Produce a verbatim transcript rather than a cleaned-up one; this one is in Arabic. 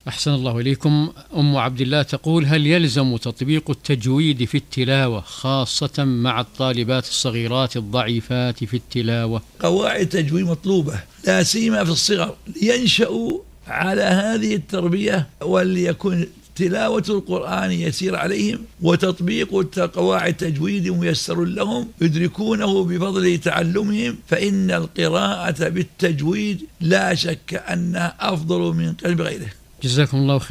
أحسن الله إليكم. أم عبد الله تقول: هل يلزم تطبيق التجويد في التلاوة خاصة مع الطالبات الصغيرات الضعيفات في التلاوة؟ قواعد التجويد مطلوبة لا سيما في الصغر لينشأوا على هذه التربية، وليكن تلاوة القرآن يسير عليهم وتطبيق قواعد التجويد ميسر لهم يدركونه بفضل تعلمهم، فإن القراءة بالتجويد لا شك أنها أفضل من قلب غيره. جزاكم الله خير.